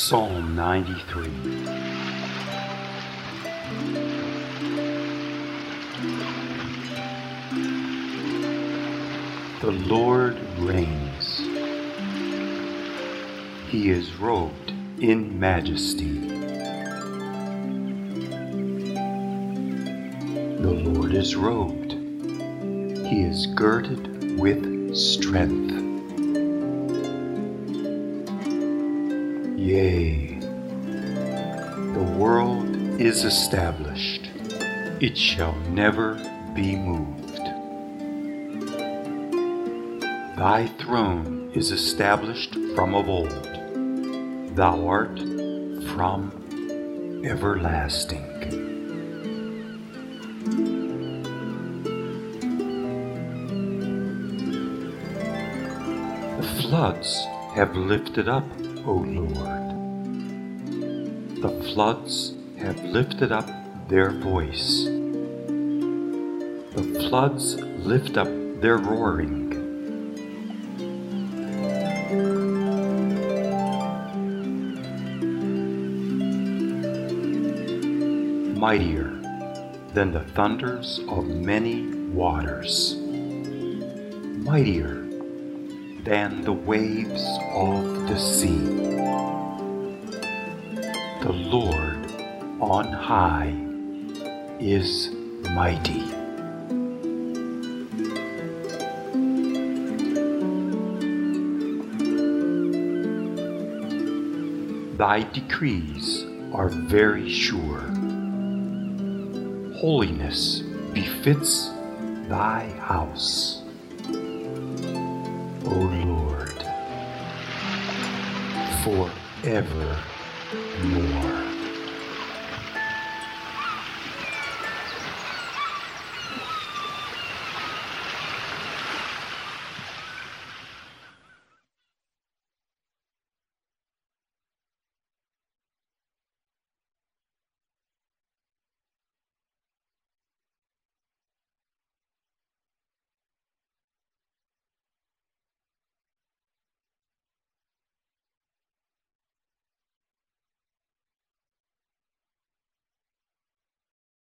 Psalm 93. The Lord reigns. He is robed in majesty. The Lord is robed. He is girded with strength. Yea, the world is established. It shall never be moved. Thy throne is established from of old. Thou art from everlasting. The floods have lifted up, O Lord. The floods have lifted up their voice. The floods lift up their roaring. Mightier than the thunders of many waters, mightier than the waves of the sea. The Lord on high is mighty. Thy decrees are very sure. Holiness befits thy house, O Lord, forevermore.